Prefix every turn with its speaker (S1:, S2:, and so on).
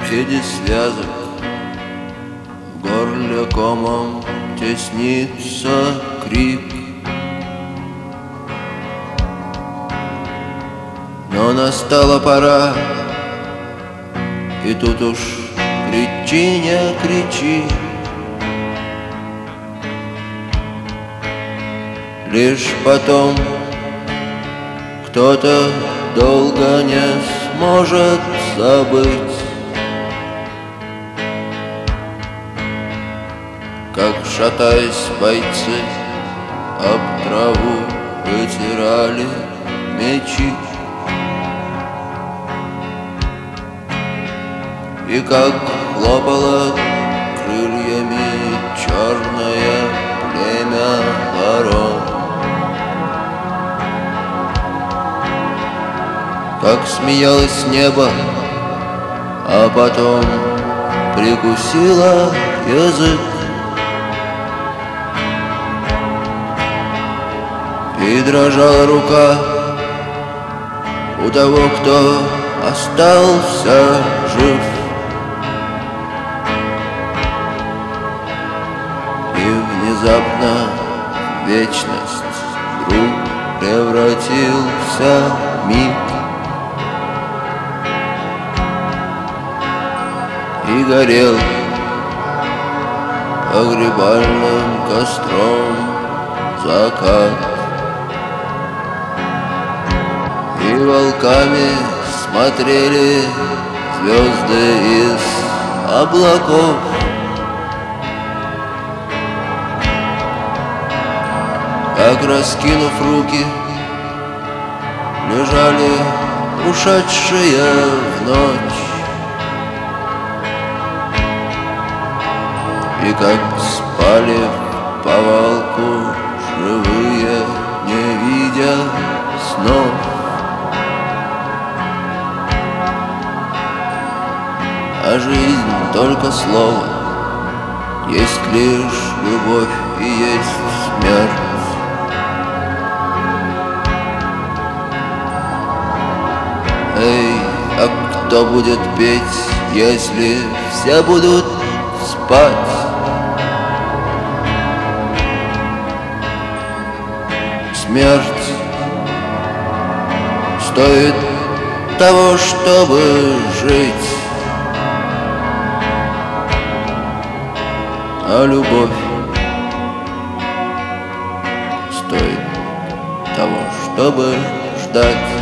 S1: среди связок в горле комом теснится крик. Но настала пора, и тут уж кричи, не кричи. Лишь потом кто-то долго не сможет забыть, как, шатаясь, бойцы об траву вытирали мечи, и как хлопало крыльями черное племя ворон, как смеялось небо, а потом прикусило язык, и дрожала рука у того, кто остался жив. И внезапно вечность вдруг превратился миг, и горел погребальным костром закат, и волками смотрели звезды из облаков, как, раскинув руки, лежали ушедшие в ночь, и как спали в повалку живые, не видя снов. А жизнь только слово, есть лишь любовь и есть смерть. Эй, а кто будет петь, если все будут спать? Смерть стоит того, чтобы жить, а любовь стоит того, чтобы ждать.